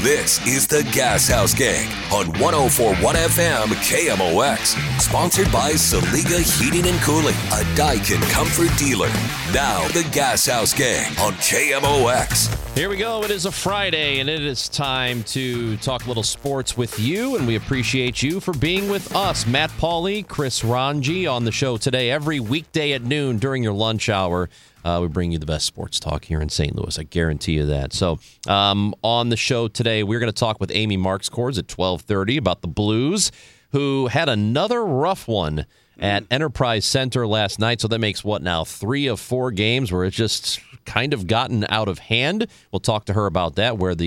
This is the Gas House Gang on 104.1 FM KMOX. Sponsored by Saliga Heating and Cooling, a Daikin comfort dealer. Now, the Gas House Gang on KMOX. Here we go. It is a Friday, and it is time to talk a little sports with you, and we appreciate you for being with us. Matt Pauley, Chris Ranji on the show today. Every weekday at noon during your lunch hour, we bring you the best sports talk here in St. Louis. I guarantee you that. So on the show today, we're going to talk with Amy Marks-Kors at 12:30 about the Blues, who had another rough one at Enterprise Center last night. So that makes, 3 of 4 games where it's just kind of gotten out of hand. We'll talk to her about that, where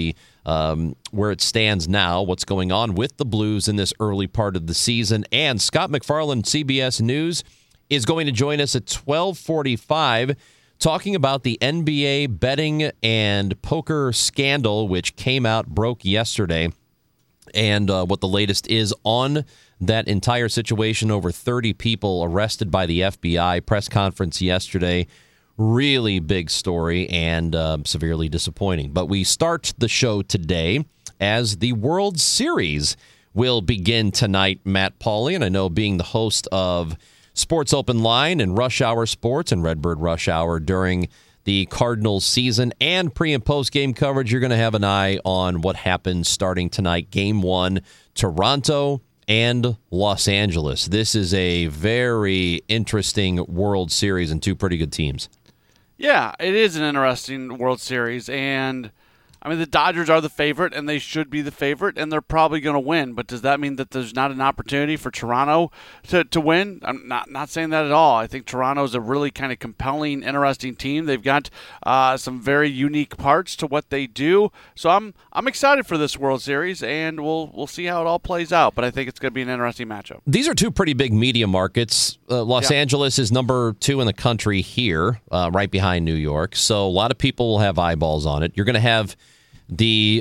it stands now, what's going on with the Blues in this early part of the season. And Scott McFarland, CBS News, is going to join us at 12:45, talking about the NBA betting and poker scandal, which broke yesterday, and what the latest is on that entire situation. Over 30 people arrested by the FBI. Press conference yesterday. Really big story and severely disappointing. But we start the show today as the World Series will begin tonight, Matt Pauley. And I know, being the host of Sports Open Line and Rush Hour Sports and Redbird Rush Hour during the Cardinals season and pre- and post-game coverage, you're going to have an eye on what happens starting tonight. Game 1, Toronto and Los Angeles. This is a very interesting World Series and two pretty good teams. Yeah, it is an interesting World Series, and I mean, the Dodgers are the favorite, and they should be the favorite, and they're probably going to win. But does that mean that there's not an opportunity for Toronto to win? I'm not saying that at all. I think Toronto is a really kind of compelling, interesting team. They've got some very unique parts to what they do. So I'm excited for this World Series, and we'll see how it all plays out. But I think it's going to be an interesting matchup. These are two pretty big media markets. Los Angeles is number 2 in the country here, right behind New York. So a lot of people will have eyeballs on it. You're going to have the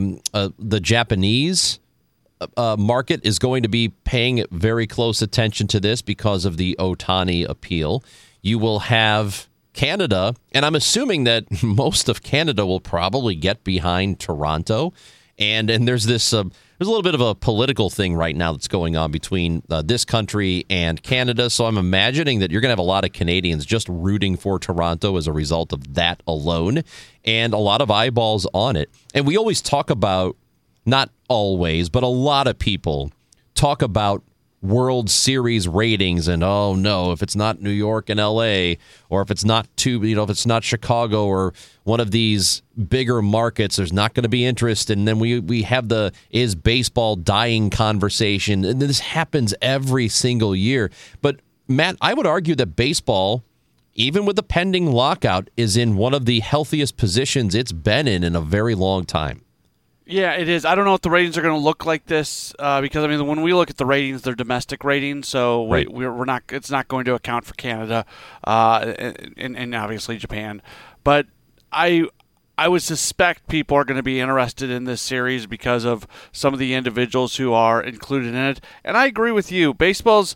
Japanese market is going to be paying very close attention to this because of the Ohtani appeal. You will have Canada, and I'm assuming that most of Canada will probably get behind Toronto. And there's this there's a little bit of a political thing right now that's going on between this country and Canada. So I'm imagining that you're going to have a lot of Canadians just rooting for Toronto as a result of that alone, and a lot of eyeballs on it. And we always talk about, not always, but a lot of people talk about World Series ratings, and oh no, if it's not New York and LA, or if it's not if it's not Chicago or one of these bigger markets, there's not going to be interest. And then we have the is baseball dying conversation, and this happens every single year. But Matt, I would argue that baseball, even with the pending lockout, is in one of the healthiest positions it's been in a very long time. Yeah, it is. I don't know if the ratings are going to look like this because, I mean, when we look at the ratings, they're domestic ratings, so we're not. It's not going to account for Canada and obviously Japan. But I would suspect people are going to be interested in this series because of some of the individuals who are included in it. And I agree with you. Baseball's.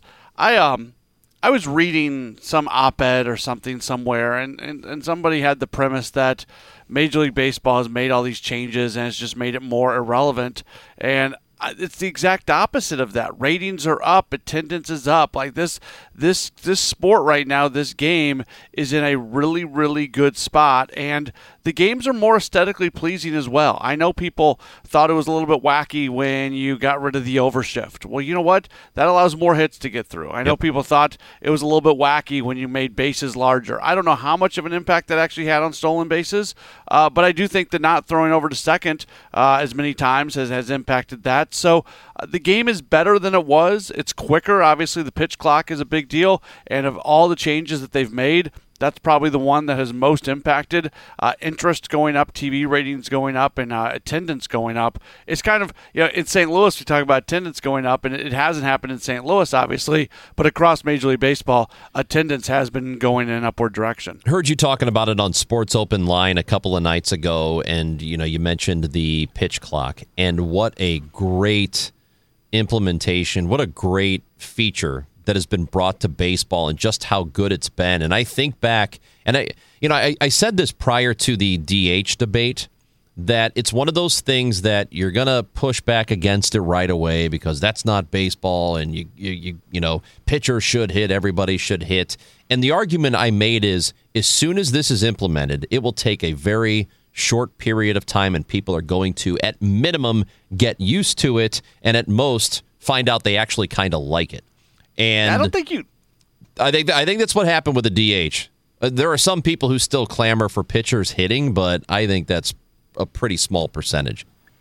I was reading some op-ed or something somewhere, and somebody had the premise that Major League Baseball has made all these changes and it's just made it more irrelevant. And it's the exact opposite of that. Ratings are up, attendance is up. Like this sport right now, this game is in a really, really good spot, and the games are more aesthetically pleasing as well. I know people thought it was a little bit wacky when you got rid of the overshift. Well, you know what? That allows more hits to get through. I know people thought it was a little bit wacky when you made bases larger. I don't know how much of an impact that actually had on stolen bases, but I do think that not throwing over to second as many times has impacted that. So the game is better than it was. It's quicker. Obviously, the pitch clock is a big deal, and of all the changes that they've made, that's probably the one that has most impacted. Interest going up, TV ratings going up, and attendance going up. It's kind of, in St. Louis, we talk about attendance going up, and it hasn't happened in St. Louis, obviously, but across Major League Baseball, attendance has been going in an upward direction. Heard you talking about it on Sports Open Line a couple of nights ago, and you mentioned the pitch clock, and what a great implementation, what a great feature that has been brought to baseball, and just how good it's been. And I think back, and I said this prior to the DH debate, that it's one of those things that you're going to push back against it right away because that's not baseball, and you know, pitchers should hit, everybody should hit. And the argument I made is, as soon as this is implemented, it will take a very short period of time, and people are going to, at minimum, get used to it, and at most, find out they actually kind of like it. And I don't think you... I think that's what happened with the DH. There are some people who still clamor for pitchers hitting, but I think that's a pretty small percentage.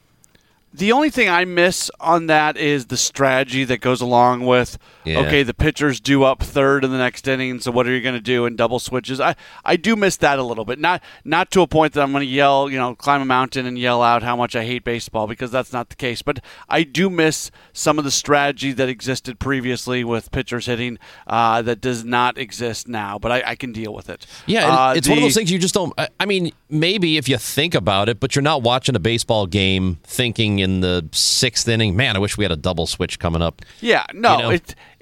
The only thing I miss on that is the strategy that goes along with, okay, the pitcher's due up third in the next inning, so what are you going to do in double switches? I do miss that a little bit. Not to a point that I'm going to yell, climb a mountain and yell out how much I hate baseball, because that's not the case. But I do miss some of the strategy that existed previously with pitchers hitting that does not exist now, but I can deal with it. Yeah, it's one of those things you just don't... I mean, maybe if you think about it, but you're not watching a baseball game thinking in the sixth inning, man, I wish we had a double switch coming up. Yeah, no,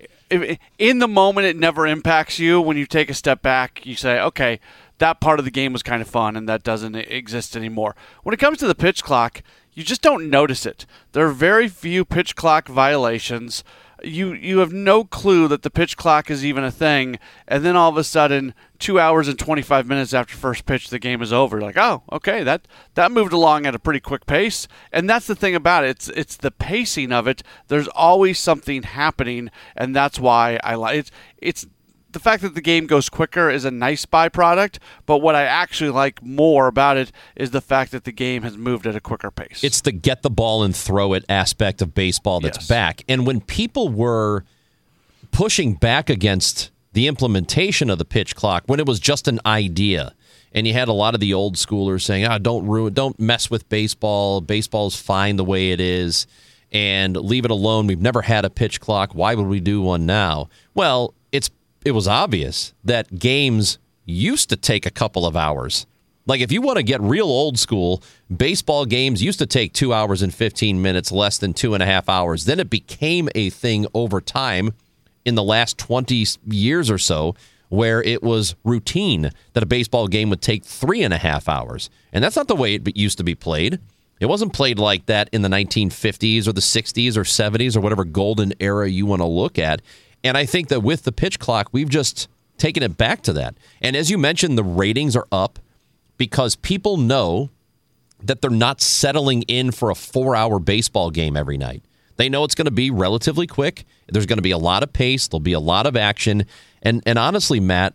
in the moment it never impacts you. When you take a step back, you say, okay, that part of the game was kind of fun, and that doesn't exist anymore. When it comes to the pitch clock, you just don't notice it. There are very few pitch clock violations. You have no clue that the pitch clock is even a thing, and then all of a sudden, 2 hours and 25 minutes after first pitch, the game is over. You're like, oh, okay, that moved along at a pretty quick pace, and that's the thing about it. It's the pacing of it. There's always something happening, and that's why I like it. It's the fact that the game goes quicker is a nice byproduct, but what I actually like more about it is the fact that the game has moved at a quicker pace. It's the get the ball and throw it aspect of baseball that's back. And when people were pushing back against the implementation of the pitch clock, when it was just an idea, and you had a lot of the old schoolers saying, don't mess with baseball. Baseball's fine the way it is, and leave it alone. We've never had a pitch clock. Why would we do one now? Well, it was obvious that games used to take a couple of hours. Like, if you want to get real old school, baseball games used to take 2 hours and 15 minutes, less than 2.5 hours. Then it became a thing over time in the last 20 years or so, where it was routine that a baseball game would take 3.5 hours. And that's not the way it used to be played. It wasn't played like that in the 1950s or the 60s or 70s or whatever golden era you want to look at. And I think that with the pitch clock, we've just taken it back to that. And as you mentioned, the ratings are up because people know that they're not settling in for a 4-hour baseball game every night. They know it's going to be relatively quick. There's going to be a lot of pace. There'll be a lot of action. And honestly, Matt,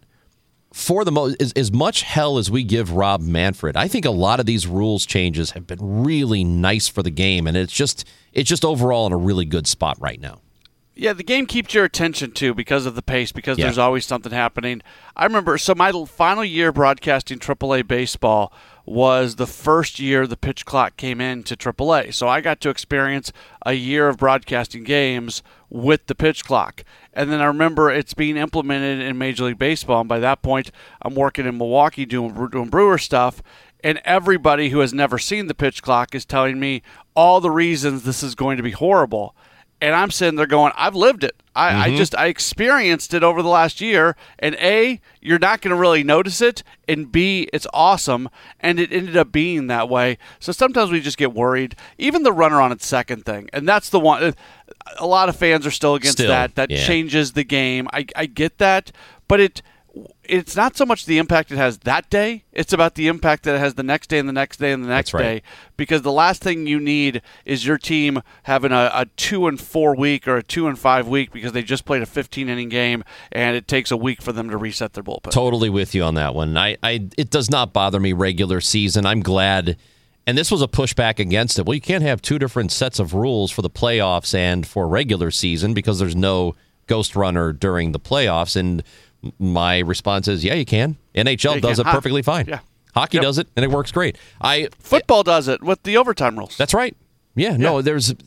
for the as much hell as we give Rob Manfred, I think a lot of these rules changes have been really nice for the game. And it's just overall in a really good spot right now. Yeah, the game keeps your attention, too, because of the pace, because there's always something happening. I remember, so my final year broadcasting AAA baseball was the first year the pitch clock came into AAA. So I got to experience a year of broadcasting games with the pitch clock. And then I remember it's being implemented in Major League Baseball, and by that point, I'm working in Milwaukee doing Brewer stuff, and everybody who has never seen the pitch clock is telling me all the reasons this is going to be horrible. And I'm sitting there going, I've lived it. I experienced it over the last year. And A, you're not going to really notice it. And B, it's awesome. And it ended up being that way. So sometimes we just get worried. Even the runner on its second thing. And that's the one. A lot of fans are still against that. That changes the game. I get that. But it's not so much the impact it has that day. It's about the impact that it has the next day and the next day and the next day. Because the last thing you need is your team having a 2-4 week or a 2-5 week because they just played a 15-inning game and it takes a week for them to reset their bullpen. Totally with you on that one. It does not bother me regular season. I'm glad. And this was a pushback against it. Well, you can't have two different sets of rules for the playoffs and for regular season because there's no ghost runner during the playoffs. And my response is, yeah, you can. NHL does it perfectly fine. Yeah. Hockey does it, and it works great. Football does it with the overtime rules. That's right. Yeah, no,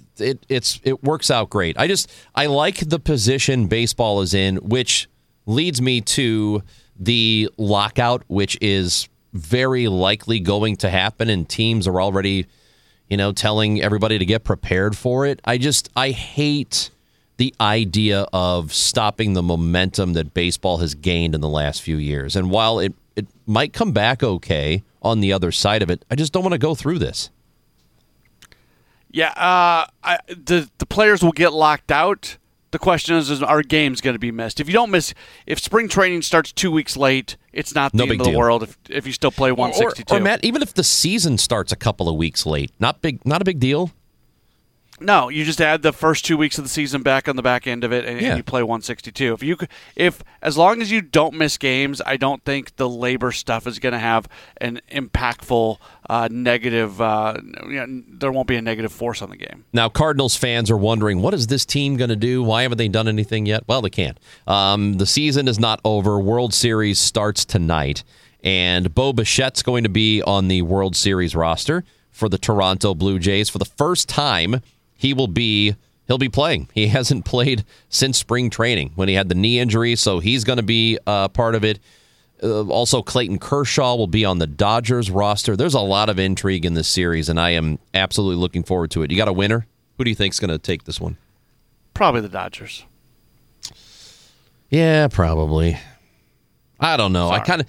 it works out great. I like the position baseball is in, which leads me to the lockout, which is very likely going to happen, and teams are already, telling everybody to get prepared for it. I hate the idea of stopping the momentum that baseball has gained in the last few years. And while it might come back okay on the other side of it. I just don't want to go through this. Yeah, the players will get locked out. The question is our games going to be missed? If you don't miss, if spring training starts 2 weeks late, it's not the end of the world if you still play 162. Or Matt, even if the season starts a couple of weeks late, not a big deal. No, you just add the first 2 weeks of the season back on the back end of it, and you play 162. If as long as you don't miss games, I don't think the labor stuff is going to have an impactful negative. There won't be a negative force on the game. Now, Cardinals fans are wondering, what is this team going to do? Why haven't they done anything yet? Well, they can't. The season is not over. World Series starts tonight, and Bo Bichette's going to be on the World Series roster for the Toronto Blue Jays for the first time. He'll be playing. He hasn't played since spring training when he had the knee injury, so he's going to be part of it. Also, Clayton Kershaw will be on the Dodgers roster. There's a lot of intrigue in this series, and I am absolutely looking forward to it. You got a winner? Who do you think's going to take this one? Probably the Dodgers. Yeah, probably. I don't know. Sorry.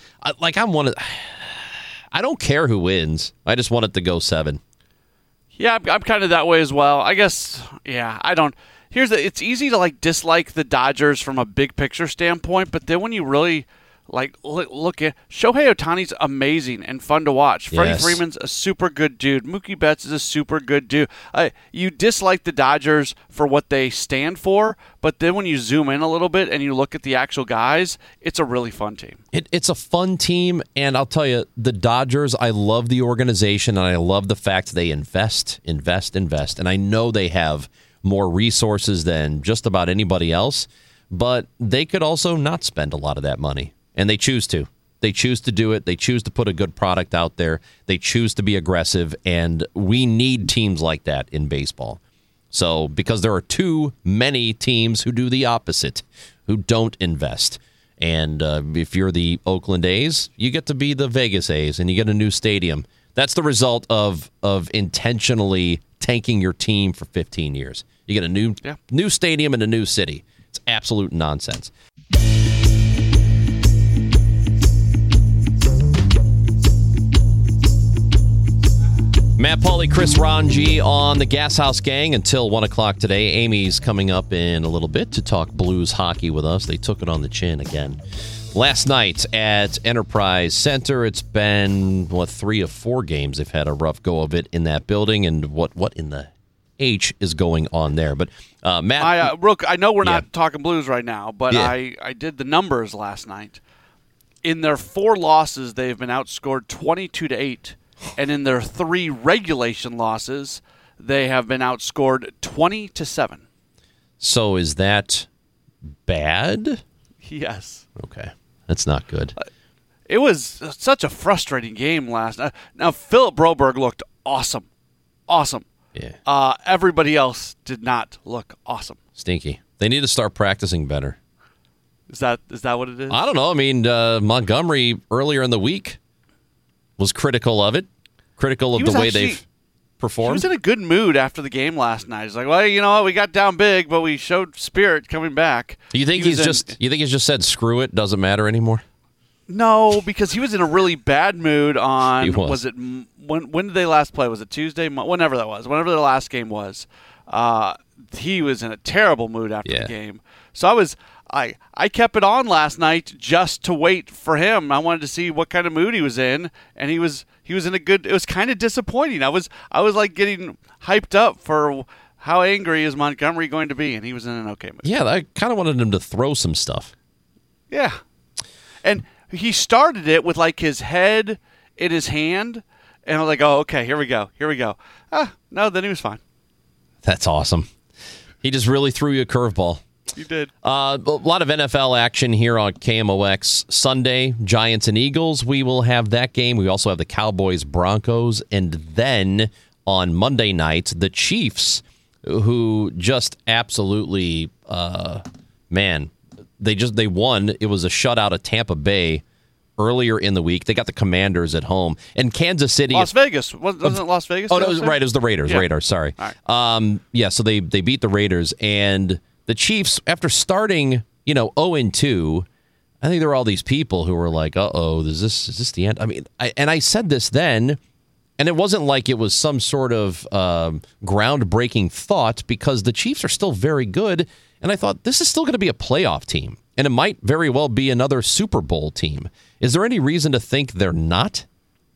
I don't care who wins. I just want it to go 7. Yeah, I'm kind of that way as well. I guess, yeah, I don't. It's easy to dislike the Dodgers from a big picture standpoint, but then when you really look at Shohei Ohtani's amazing and fun to watch. Yes. Freddie Freeman's a super good dude. Mookie Betts is a super good dude. You dislike the Dodgers for what they stand for, but then when you zoom in a little bit and you look at the actual guys, it's a really fun team. It's a fun team, and I'll tell you, the Dodgers, I love the organization, and I love the fact they invest. And I know they have more resources than just about anybody else, but they could also not spend a lot of that money. And they choose to. They choose to do it. They choose to put a good product out there. They choose to be aggressive, and we need teams like that in baseball. So, because there are too many teams who do the opposite, who don't invest. And if you're the Oakland A's, you get to be the Vegas A's, and you get a new stadium. That's the result of intentionally tanking your team for 15 years. You get a new stadium in a new city. It's absolute nonsense. Matt Pauley, Chris Ranji on the Gas House Gang until 1 o'clock today. Amy's coming up in a little bit to talk Blues hockey with us. They took it on the chin again. Last night at Enterprise Center, it's been, 3 of 4 games they've had a rough go of it in that building, and what in the H is going on there. But, Matt... Rook, I know we're not talking Blues right now, but I did the numbers last night. In their 4 losses, they've been outscored 22-8. And in their 3 regulation losses, they have been outscored 20-7. So is that bad? Yes. Okay. That's not good. It was such a frustrating game last night. Now, Philip Broberg looked awesome. Awesome. Yeah. Everybody else did not look awesome. Stinky. They need to start practicing better. Is that what it is? I don't know. I mean, Montgomery earlier in the week was critical of it, critical of the way they've performed. He was in a good mood after the game last night. He's like, well, you know what? We got down big, but we showed spirit coming back. You think he's just said, screw it, doesn't matter anymore? No, because he was in a really bad mood on, He was. Was it, when did they last play? Was it Tuesday? Whenever that was. Whenever their last game was. He was in a terrible mood after the game. So I kept it on last night just to wait for him. I wanted to see what kind of mood he was in, and he was in a good. It was kind of disappointing. I was like getting hyped up for how angry is Montgomery going to be, and he was in an okay mood. Yeah, I kind of wanted him to throw some stuff. Yeah, and he started it with his head in his hand, and I was like, oh, okay, here we go. No, then he was fine. That's awesome. He just really threw you a curveball. You did. A lot of NFL action here on KMOX Sunday. Giants and Eagles. We will have that game. We also have the Cowboys Broncos, and then on Monday night, the Chiefs, who just absolutely, they won. It was a shutout of Tampa Bay earlier in the week. They got the Commanders at home, and Kansas City. Las Vegas wasn't it Las Vegas? Oh, no, right. It was the Raiders. Yeah. Raiders. Sorry. All right. So they beat the Raiders, and the Chiefs, after starting, 0-2, I think there were all these people who were like, "Uh-oh, is this the end?" I mean, I said this then, and it wasn't like it was some sort of groundbreaking thought, because the Chiefs are still very good, and I thought this is still going to be a playoff team, and it might very well be another Super Bowl team. Is there any reason to think they're not?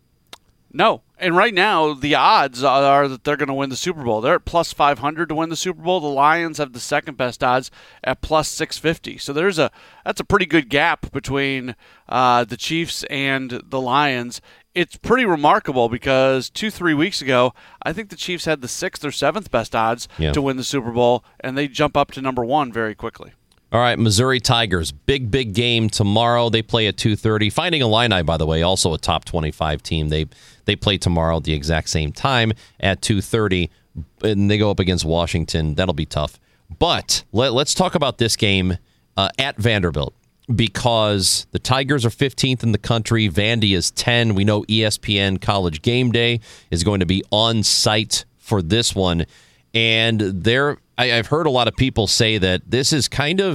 No. And right now, the odds are that they're going to win the Super Bowl. They're at plus 500 to win the Super Bowl. The Lions have the second best odds at plus 650. So that's a pretty good gap between the Chiefs and the Lions. It's pretty remarkable because 2-3 weeks ago, I think the Chiefs had the 6th or 7th best odds to win the Super Bowl, and they jump up to number 1 very quickly. All right, Missouri Tigers, big game tomorrow. They play at 2:30. Fighting Illini, by the way, also a top 25 team. They play tomorrow at the exact same time at 2:30, and they go up against Washington. That'll be tough. But let's talk about this game at Vanderbilt, because the Tigers are 15th in the country. Vandy is 10. We know ESPN College Game Day is going to be on site for this one, and I've heard a lot of people say that this is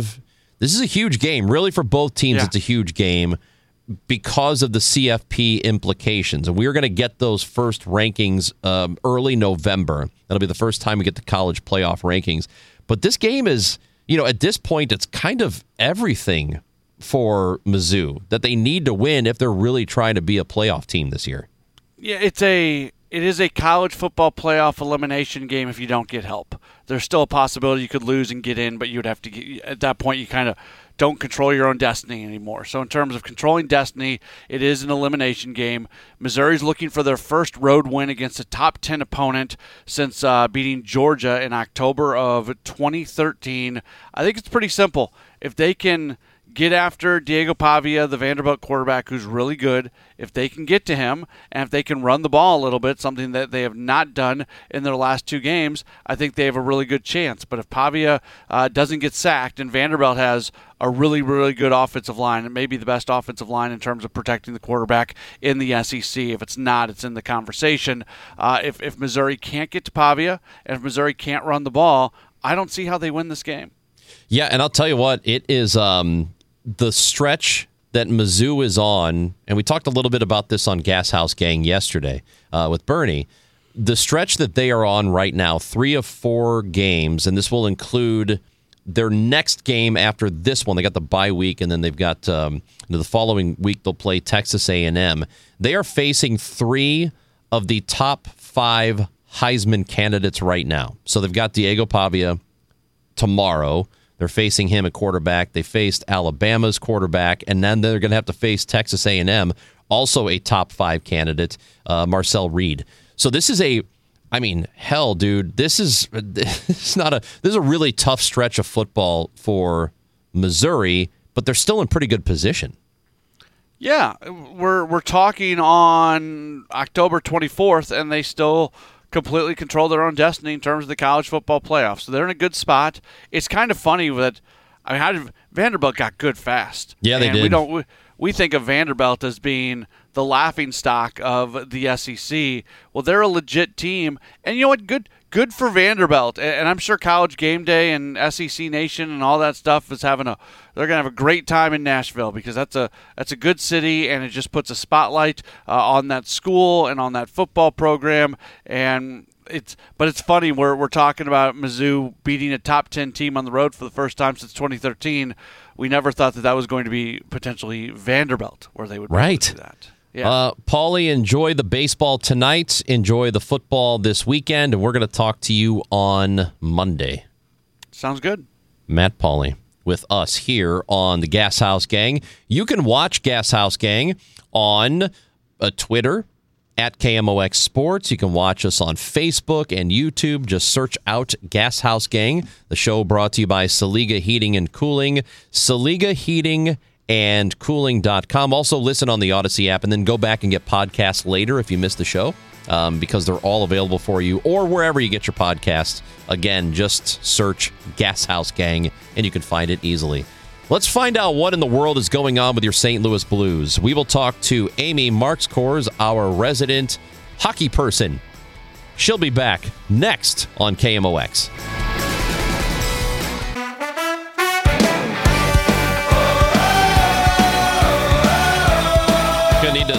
a huge game. Really, for both teams, It's a huge game because of the CFP implications. And we're going to get those first rankings early November. That'll be the first time we get the college playoff rankings. But this game is, at this point, it's kind of everything for Mizzou that they need to win if they're really trying to be a playoff team this year. Yeah, it is a college football playoff elimination game if you don't get help. There's still a possibility you could lose and get in, but you would have to at that point, you kind of don't control your own destiny anymore. So in terms of controlling destiny, it is an elimination game. Missouri's looking for their first road win against a top 10 opponent since beating Georgia in October of 2013. I think it's pretty simple. If they can get after Diego Pavia, the Vanderbilt quarterback, who's really good, if they can get to him, and if they can run the ball a little bit, something that they have not done in their last 2 games, I think they have a really good chance. But if Pavia doesn't get sacked, and Vanderbilt has a really, really good offensive line, and maybe the best offensive line in terms of protecting the quarterback in the SEC. If it's not, it's in the conversation. If Missouri can't get to Pavia, and if Missouri can't run the ball, I don't see how they win this game. Yeah, and I'll tell you what, it is the stretch that Mizzou is on, and we talked a little bit about this on Gas House Gang yesterday with Bernie. The stretch that they are on right now, 3 of 4 games, and this will include their next game after this one. They got the bye week, and then they've got the following week they'll play Texas A&M. They are facing 3 of the top 5 Heisman candidates right now. So they've got Diego Pavia tomorrow. They're facing him at quarterback. They faced Alabama's quarterback, and then they're going to have to face Texas A&M, also a top 5 candidate, Marcel Reed. So this is hell, dude. This is a really tough stretch of football for Missouri, but they're still in pretty good position. Yeah, we're talking on October 24th, and they still completely control their own destiny in terms of the college football playoffs. So they're in a good spot. It's kind of funny that Vanderbilt got good fast. Yeah, they did. We think of Vanderbilt as being the laughingstock of the SEC. Well, they're a legit team, and you know what? Good for Vanderbilt. And I'm sure College Game Day and SEC Nation and all that stuff is they're going to have a great time in Nashville, because that's a good city, and it just puts a spotlight on that school and on that football program. And it's funny, we're talking about Mizzou beating a top 10 team on the road for the first time since 2013. We never thought that was going to be potentially Vanderbilt, where they would be able to do that. Yeah. Paulie, enjoy the baseball tonight. Enjoy the football this weekend, and we're going to talk to you on Monday. Sounds good. Matt Paulie with us here on the Gas House Gang. You can watch Gas House Gang on Twitter at KMOX Sports. You can watch us on Facebook and YouTube. Just search out Gas House Gang. The show brought to you by Saliga Heating and Cooling. Saliga Heating and Cooling.com. Also listen on the Odyssey app, and then go back and get podcasts later if you missed the show, because they're all available for you, or wherever you get your podcasts. Again, just search Gas House Gang, and you can find it easily. Let's find out what in the world is going on with your St. Louis Blues. We will talk to Amy Marks-Kors, our resident hockey person. She'll be back next on KMOX.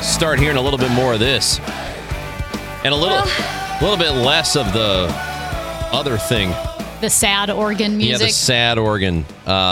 start hearing a little bit more of this. And a little bit less of the other thing. The sad organ music. Yeah, the sad organ.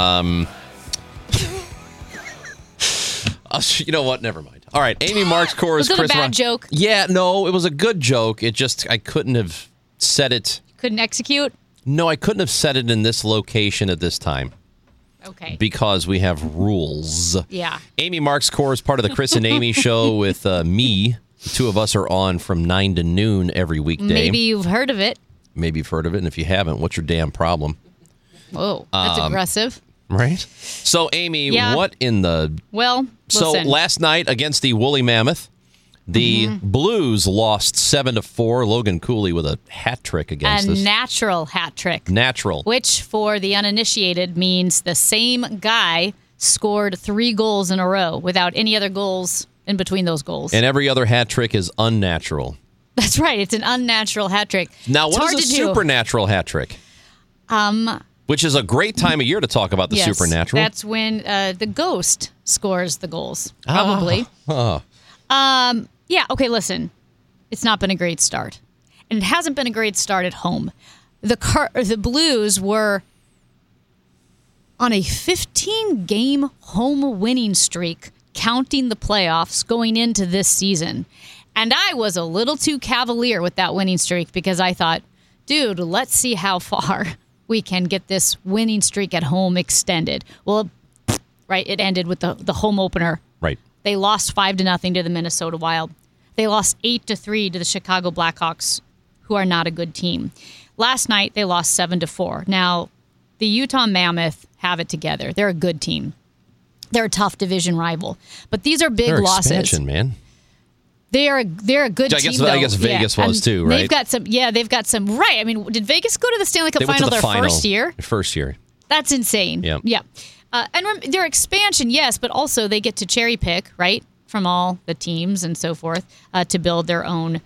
You know what? Never mind. All right, Amy Marks, chorus. Was it Chris a bad joke? Yeah, no, it was a good joke. It just, I couldn't have said it. Couldn't execute? No, I couldn't have said it in this location at this time. Okay. Because we have rules. Yeah. Amy Marks, chorus, part of the Chris and Amy show with me. The two of us are on from 9 to noon every weekday. Maybe you've heard of it. Maybe you've heard of it, and if you haven't, what's your damn problem? Oh, that's aggressive. Right? So, Amy, what in the... Well, listen. So, last night against the Woolly Mammoth, the Blues lost 7-4. Logan Cooley with a hat trick against us. A natural hat trick. Natural. Which, for the uninitiated, means the same guy scored 3 goals in a row without any other goals in between those goals. And every other hat trick is unnatural. That's right. It's an unnatural hat trick. Now, what is a supernatural hat trick? Which is a great time of year to talk about the supernatural. That's when the ghost scores the goals, probably. Yeah, okay, listen. It's not been a great start. And it hasn't been a great start at home. The Blues were on a 15-game home winning streak, counting the playoffs going into this season. And I was a little too cavalier with that winning streak because I thought, dude, let's see how far we can get this winning streak at home extended. Well, right, it ended with the home opener. Right. They lost 5-0 to the Minnesota Wild. They lost 8-3 to the Chicago Blackhawks, who are not a good team. Last night, they lost 7-4. Now, the Utah Mammoth have it together. They're a good team. They're a tough division rival. But these are big losses. Expansion, man. They're a good team, though. I guess Vegas was too, right? They've got some. Right. I mean, did Vegas go to the Stanley Cup final first year? First year. That's insane. Yeah. And their expansion, yes, but also they get to cherry pick, right, from all the teams and so forth to build their own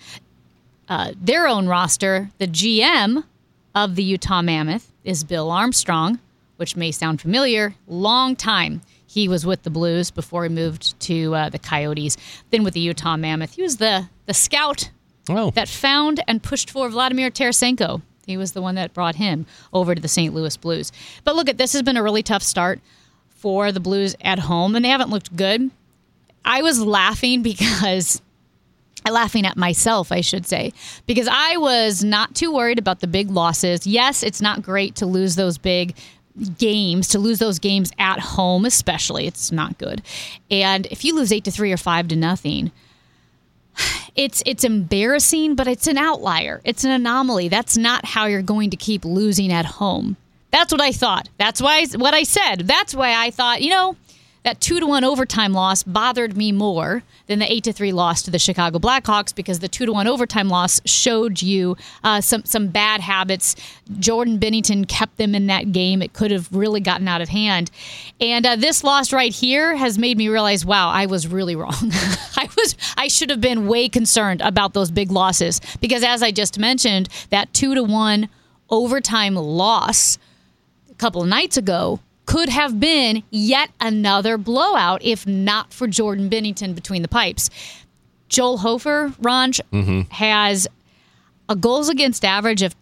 roster. The GM of the Utah Mammoth is Bill Armstrong, which may sound familiar. Long time. He was with the Blues before he moved to the Coyotes, then with the Utah Mammoth. He was the scout that found and pushed for Vladimir Tarasenko. He was the one that brought him over to the St. Louis Blues. But look, this has been a really tough start for the Blues at home, and they haven't looked good. I was laughing laughing at myself, I should say, because I was not too worried about the big losses. Yes, it's not great to lose those big games, to lose those games at home, especially. It's not good. And if you lose 8-3 or 5-0, it's embarrassing, but it's an outlier. It's an anomaly. That's not how you're going to keep losing at home. That's what I thought. That's what I said. That's why I thought, that 2-1 overtime loss bothered me more than the 8-3 loss to the Chicago Blackhawks, because the 2-1 overtime loss showed you some bad habits. Jordan Binnington kept them in that game. It could have really gotten out of hand. And this loss right here has made me realize, wow, I was really wrong. I should have been way concerned about those big losses, because as I just mentioned, that 2-1 overtime loss a couple of nights ago could have been yet another blowout if not for Jordan Binnington between the pipes. Joel Hofer, Ranj, has a goals against average of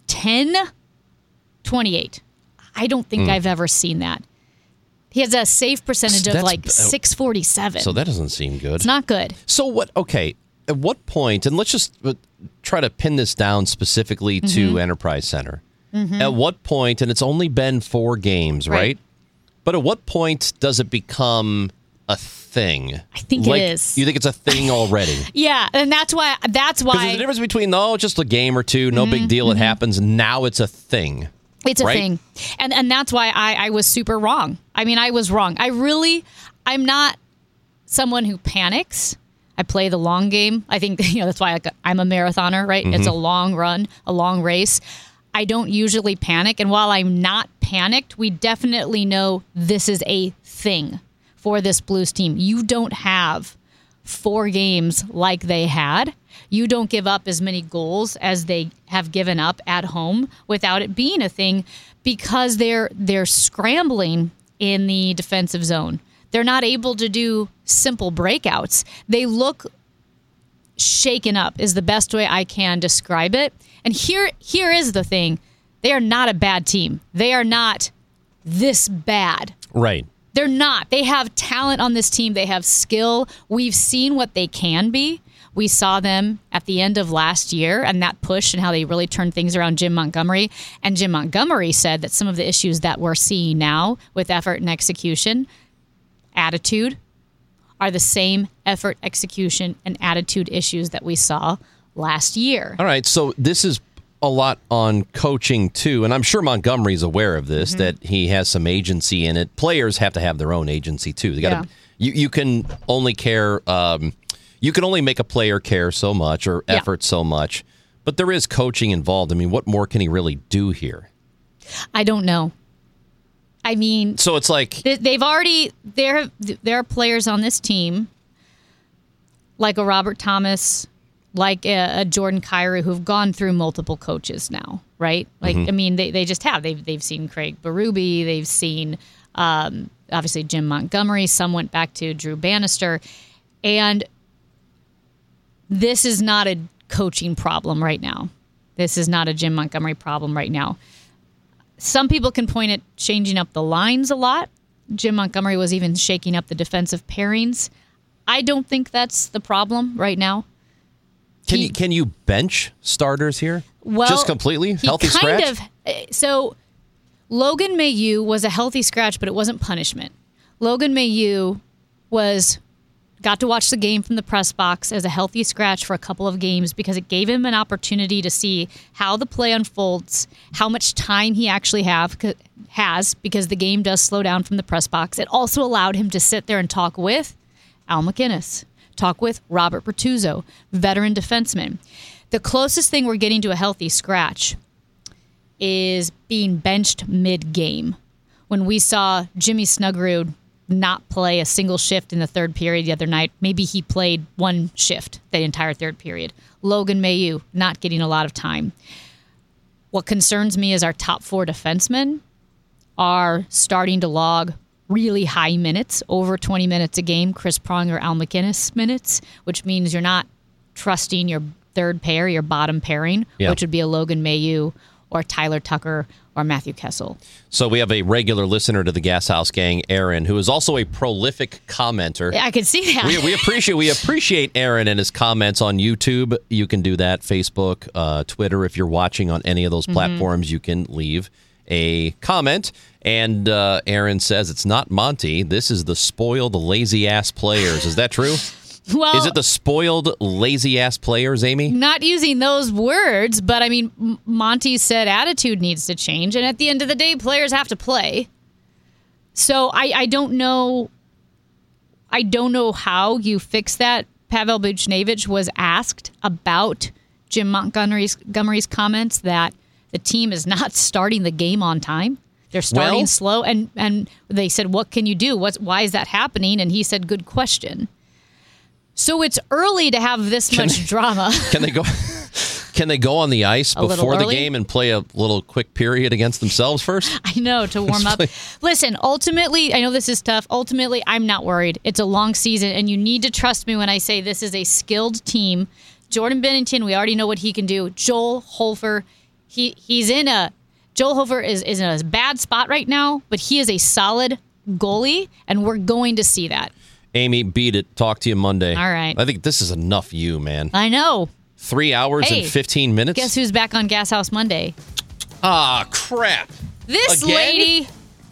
10.28. I don't think I've ever seen that. He has a save percentage of like .647. So that doesn't seem good. It's not good. So what? Okay, at what point, and let's just try to pin this down specifically to Enterprise Center. At what point, and it's only been 4 games, right? But at what point does it become a thing? I think it is. You think it's a thing already? Yeah, and that's why. Because there's a difference between, just a game or two, no big deal, it happens. Now it's a thing. It's a thing. And that's why I was super wrong. I mean, I was wrong. I'm not someone who panics. I play the long game. I think, that's why I'm a marathoner, right? It's a long run, a long race. I don't usually panic. And while I'm not panicked, we definitely know this is a thing for this Blues team. You don't have 4 games like they had. You don't give up as many goals as they have given up at home without it being a thing, because they're scrambling in the defensive zone. They're not able to do simple breakouts. They look shaken up is the best way I can describe it. And here is the thing. They are not a bad team. They are not this bad. Right. They're not. They have talent on this team. They have skill. We've seen what they can be. We saw them at the end of last year and that push and how they really turned things around Jim Montgomery. And Jim Montgomery said that some of the issues that we're seeing now with effort and execution, attitude, are the same effort, execution, and attitude issues that we saw last year. All right, so this is a lot on coaching, too, and I'm sure Montgomery's aware of this, that he has some agency in it. Players have to have their own agency, too. They gotta, you can only care, you can only make a player care so much or effort so much, but there is coaching involved. I mean, what more can he really do here? I don't know. I mean, so it's like they've already there are players on this team like a Robert Thomas, like a Jordan Kyrou, who've gone through multiple coaches now, right? Like, I mean, they just have. They've seen Craig Berube, they've seen obviously Jim Montgomery. Some went back to Drew Bannister, and this is not a coaching problem right now. This is not a Jim Montgomery problem right now. Some people can point at changing up the lines a lot. Jim Montgomery was even shaking up the defensive pairings. I don't think that's the problem right now. Can you bench starters here? Well, just completely healthy scratch? So Logan Mailloux was a healthy scratch, but it wasn't punishment. Logan Mailloux got to watch the game from the press box as a healthy scratch for a couple of games because it gave him an opportunity to see how the play unfolds, how much time he actually has because the game does slow down from the press box. It also allowed him to sit there and talk with Al McInnes, talk with Robert Bertuzzo, veteran defenseman. The closest thing we're getting to a healthy scratch is being benched mid-game. When we saw Jimmy Snuggerud not play a single shift in the third period the other night. Maybe he played one shift the entire third period. Logan Mailloux not getting a lot of time. What concerns me is our top four defensemen are starting to log really high minutes, over 20 minutes a game, Chris Pronger, Al McInnes minutes, which means you're not trusting your third pair, your bottom pairing, which would be a Logan Mailloux or Tyler Tucker or Matthew Kessel. So we have a regular listener to the Gas House Gang, Aaron, who is also a prolific commenter. Yeah, I can see that. We appreciate Aaron and his comments on YouTube. You can do that, Facebook, Twitter. If you're watching on any of those platforms, you can leave a comment. And Aaron says it's not Monty. This is the spoiled, lazy-ass players. Is that true? Well, is it the spoiled, lazy-ass players, Amy? Not using those words, but I mean, Monty said attitude needs to change, and at the end of the day, players have to play. So I don't know. I don't know how you fix that. Pavel Buchnevich was asked about Jim Montgomery's comments that the team is not starting the game on time. They're starting slow, and they said, "What can you do? Why is that happening?" And he said, "Good question." So it's early to have this much drama. Can they go on the ice before the game and play a little quick period against themselves first? I know, to warm up. Listen, ultimately, I know this is tough. Ultimately, I'm not worried. It's a long season, and you need to trust me when I say this is a skilled team. Jordan Binnington, we already know what he can do. Joel Hofer, Joel Hofer is in a bad spot right now, but he is a solid goalie, and we're going to see that. Amy, beat it. Talk to you Monday. All right. I think this is enough you, man. I know. 3 hours and 15 minutes? Guess who's back on Gas House Monday? Ah, crap. This lady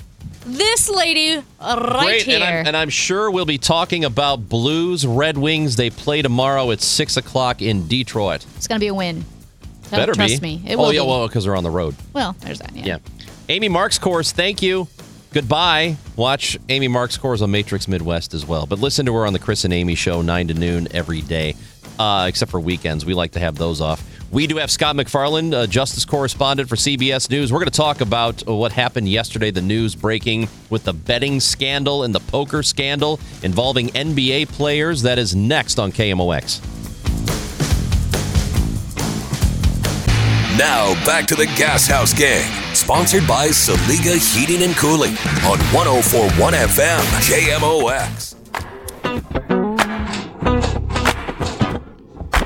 right here. And I'm sure we'll be talking about Blues, Red Wings. They play tomorrow at 6 o'clock in Detroit. It's going to be a win. Better trust be. me. It will be. Well, because they're on the road. Well, there's that, yeah. Amy Marks Course, thank you. Goodbye. Watch Amy Marks Course on Matrix Midwest as well. But listen to her on the Chris and Amy Show 9 to noon every day, except for weekends. We like to have those off. We do have Scott McFarland, justice correspondent for CBS News. We're going to talk about what happened yesterday, the news breaking with the betting scandal and the poker scandal involving NBA players. That is next on KMOX. Now, back to the Gas House Gang, sponsored by Saliga Heating and Cooling on 104.1 FM, KMOX.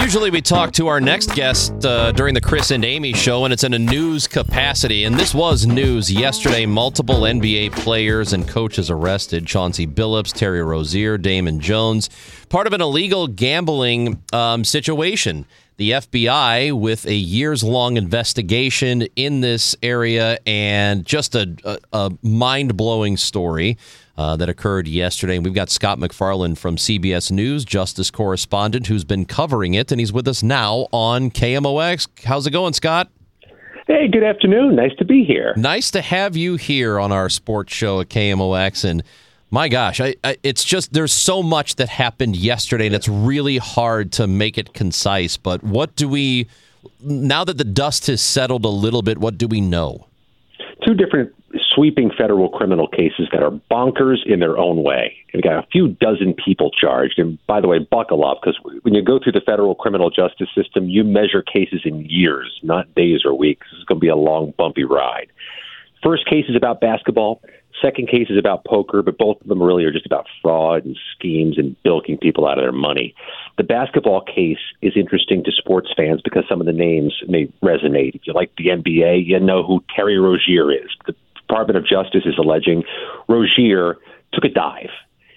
Usually we talk to our next guest during the Chris and Amy show, and it's in a news capacity. And this was news yesterday. Multiple NBA players and coaches arrested. Chauncey Billups, Terry Rozier, Damon Jones. Part of an illegal gambling situation. The FBI with a years-long investigation in this area, and just a mind-blowing story that occurred yesterday. And we've got Scott MacFarlane from CBS News, justice correspondent, who's been covering it, and he's with us now on KMOX. How's it going, Scott? Hey, good afternoon. Nice to be here. Nice to have you here on our sports show at KMOX. And my gosh, it's just there's so much that happened yesterday, and it's really hard to make it concise. But what do we, now that the dust has settled a little bit, what do we know? Two different sweeping federal criminal cases that are bonkers in their own way. We've got a few dozen people charged. And by the way, buckle up, because when you go through the federal criminal justice system, you measure cases in years, not days or weeks. This is going to be a long, bumpy ride. First case is about basketball. Second case is about poker, but both of them really are just about fraud and schemes and bilking people out of their money. The basketball case is interesting to sports fans because some of the names may resonate. If you like the NBA, you know who Terry Rozier is. The Department of Justice is alleging Rozier took a dive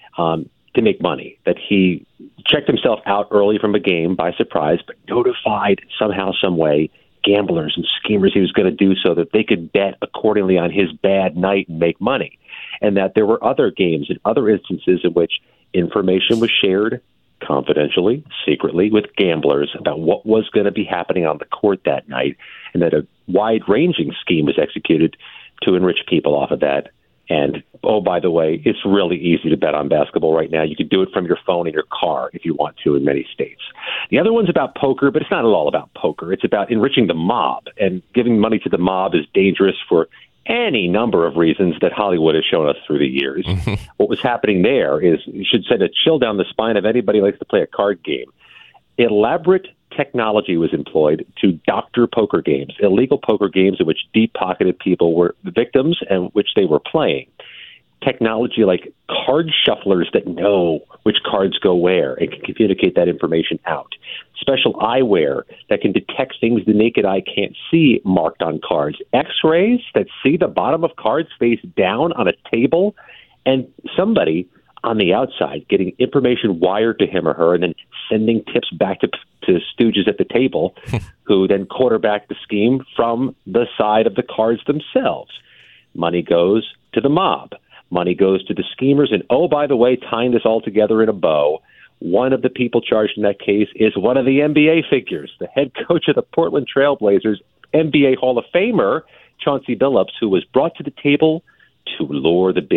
to make money, that he checked himself out early from a game by surprise, but notified somehow, some way, gamblers and schemers he was going to do so that they could bet accordingly on his bad night and make money. And that there were other games and other instances in which information was shared confidentially, secretly, with gamblers about what was going to be happening on the court that night, and that a wide-ranging scheme was executed to enrich people off of that. And, oh, by the way, it's really easy to bet on basketball right now. You can do it from your phone in your car if you want to in many states. The other one's about poker, but it's not at all about poker. It's about enriching the mob, and giving money to the mob is dangerous for any number of reasons that Hollywood has shown us through the years. What was happening there is, you should send a chill down the spine of anybody who likes to play a card game. Elaborate technology was employed to doctor poker games, illegal poker games in which deep-pocketed people were the victims and which they were playing. Technology like card shufflers that know which cards go where and can communicate that information out. Special eyewear that can detect things the naked eye can't see marked on cards. X-rays that see the bottom of cards face down on a table, and somebody on the outside getting information wired to him or her and then sending tips back to stooges at the table who then quarterback the scheme from the side of the cards themselves. Money goes to the mob. Money goes to the schemers. And, oh, by the way, tying this all together in a bow, one of the people charged in that case is one of the NBA figures, the head coach of the Portland Trail Blazers, NBA Hall of Famer, Chauncey Billups, who was brought to the table to lure the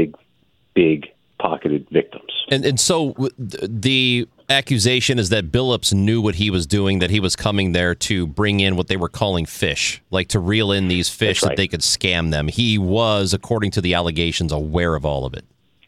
big pocketed victims. And so the accusation is that Billups knew what he was doing, that he was coming there to bring in what they were calling fish, like to reel in these fish that they could scam them. He was, according to the allegations, aware of all of it.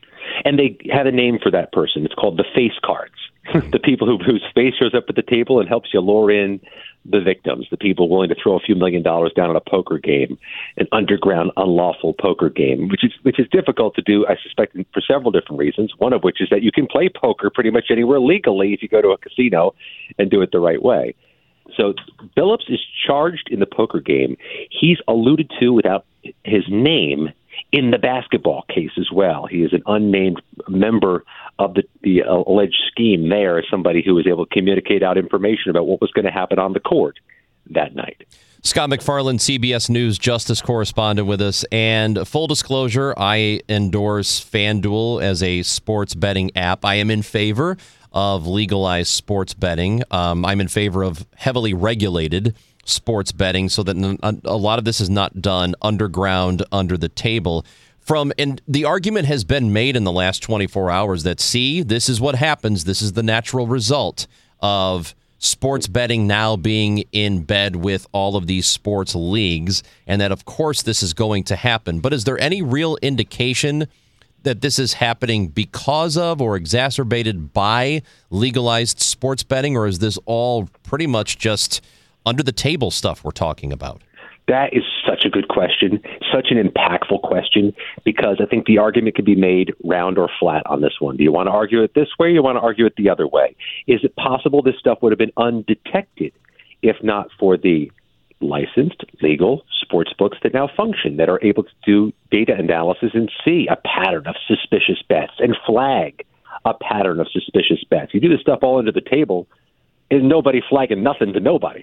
And they had a name for that person. It's called the face cards. The people whose face shows up at the table and helps you lure in the victims, the people willing to throw a few $1 million down on a poker game, an underground, unlawful poker game, which is difficult to do, I suspect, for several different reasons, one of which is that you can play poker pretty much anywhere legally if you go to a casino and do it the right way. So Billups is charged in the poker game. He's alluded to without his name in the basketball case as well. He is an unnamed member of the alleged scheme there, somebody who was able to communicate out information about what was going to happen on the court that night. Scott MacFarlane, CBS News justice correspondent with us. And full disclosure, I endorse FanDuel as a sports betting app. I am in favor of legalized sports betting. I'm in favor of heavily regulated sports betting so that a lot of this is not done underground, under the table. And the argument has been made in the last 24 hours that, see, this is what happens. This is the natural result of sports betting now being in bed with all of these sports leagues, and that, of course, this is going to happen. But is there any real indication that this is happening because of or exacerbated by legalized sports betting, or is this all pretty much just under the table stuff we're talking about? That is such a good question, such an impactful question, because I think the argument can be made round or flat on this one. Do you want to argue it this way or you want to argue it the other way? Is it possible this stuff would have been undetected if not for the licensed, legal sports books that now function, that are able to do data analysis and see a pattern of suspicious bets and flag a pattern of suspicious bets? You do this stuff all under the table, is nobody flagging nothing to nobody?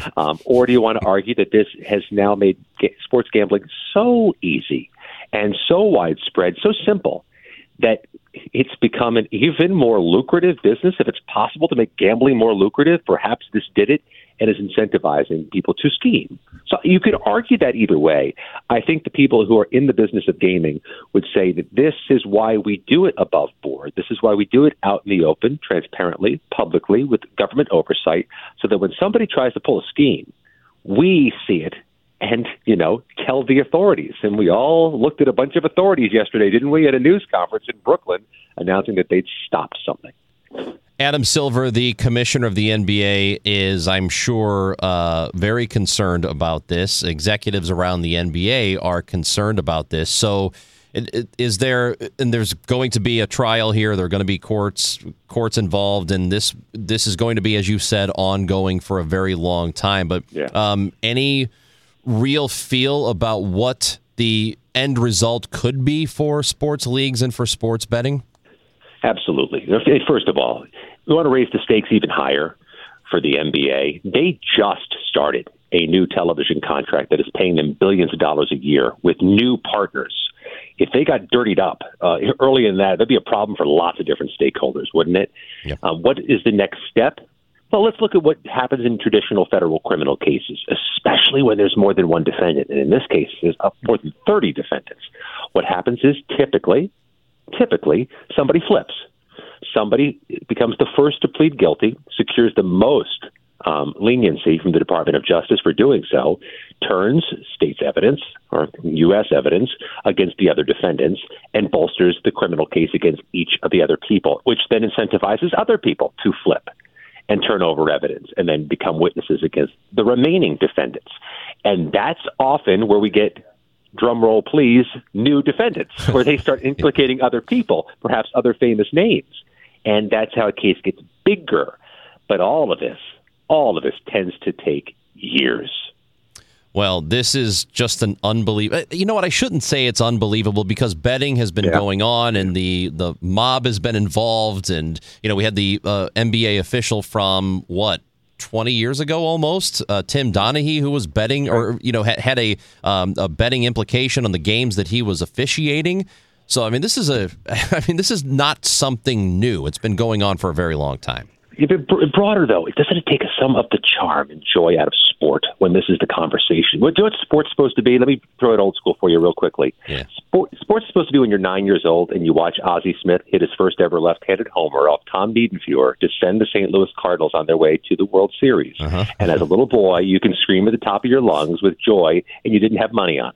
Or do you want to argue that this has now made sports gambling so easy and so widespread, so simple, that it's become an even more lucrative business? If it's possible to make gambling more lucrative, perhaps this did it and is incentivizing people to scheme. So you could argue that either way. I think the people who are in the business of gaming would say that this is why we do it above board. This is why we do it out in the open, transparently, publicly, with government oversight, so that when somebody tries to pull a scheme, we see it and, tell the authorities. And we all looked at a bunch of authorities yesterday, didn't we, at a news conference in Brooklyn announcing that they'd stopped something. Adam Silver, the commissioner of the NBA, is, I'm sure, very concerned about this. Executives around the NBA are concerned about this. So is there, and there's going to be a trial here, there are going to be courts involved, and this is going to be, as you said, ongoing for a very long time. But any real feel about what the end result could be for sports leagues and for sports betting? Absolutely. First of all, we want to raise the stakes even higher for the NBA. They just started a new television contract that is paying them billions of dollars a year with new partners. If they got dirtied up early in that'd be a problem for lots of different stakeholders, wouldn't it? Yep. What is the next step? Well, let's look at what happens in traditional federal criminal cases, especially when there's more than one defendant. And in this case, there's more than 30 defendants. What happens is typically, somebody flips. Somebody becomes the first to plead guilty, secures the most leniency from the Department of Justice for doing so, turns state's evidence or U.S. evidence against the other defendants, and bolsters the criminal case against each of the other people, which then incentivizes other people to flip and turn over evidence and then become witnesses against the remaining defendants. And that's often where we get, drum roll please, new defendants, where they start implicating other people, perhaps other famous names. And that's how a case gets bigger. But all of this tends to take years. Well, this is just an unbelievable. You know what? I shouldn't say it's unbelievable, because betting has been going on and the mob has been involved. And, we had the NBA official from 20 years ago almost, Tim Donaghy, who was betting or, had a betting implication on the games that he was officiating. So, this is not something new. It's been going on for a very long time. Broader, though, doesn't it take some of the charm and joy out of sport when this is the conversation? What sports supposed to be? Let me throw it old school for you real quickly. Yeah. Sports is supposed to be when you're 9 years old and you watch Ozzie Smith hit his first ever left-handed homer off Tom Niedenfuhr to send the St. Louis Cardinals on their way to the World Series. Uh-huh. And as a little boy, you can scream at the top of your lungs with joy, and you didn't have money on it.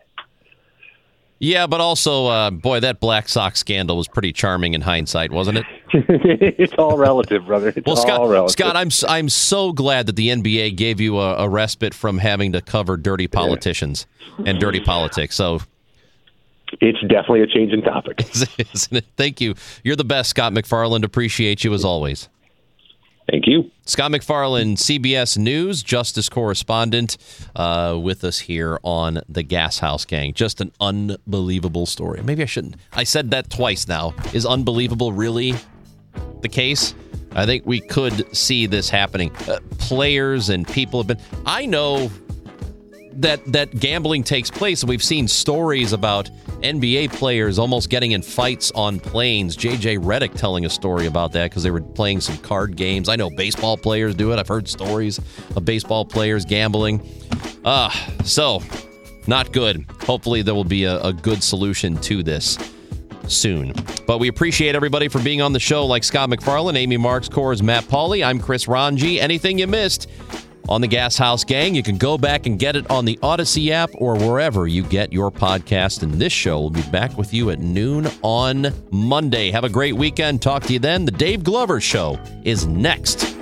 Yeah, but also, that Black Sox scandal was pretty charming in hindsight, wasn't it? It's all relative, brother. All relative. Scott, I'm so glad that the NBA gave you a respite from having to cover dirty politicians and dirty politics. So it's definitely a change in topic. Isn't it? Thank you. You're the best, Scott McFarland. Appreciate you as always. Thank you. Scott McFarland, CBS News Justice correspondent, with us here on the Gas House Gang. Just an unbelievable story. Maybe I shouldn't. I said that twice now. Is unbelievable really the case? I think we could see this happening. Players and people have been... I know that gambling takes place, and we've seen stories about NBA players almost getting in fights on planes. J.J. Redick telling a story about that because they were playing some card games. I know baseball players do it. I've heard stories of baseball players gambling. So, not good. Hopefully there will be a good solution to this soon. But we appreciate everybody for being on the show, like Scott McFarland, Amy Marks, Coors, Matt Pauley. I'm Chris Ranji. Anything you missed on the Gas House Gang, you can go back and get it on the Odyssey app or wherever you get your podcast. And this show will be back with you at noon on Monday. Have a great weekend. Talk to you then. The Dave Glover Show is next.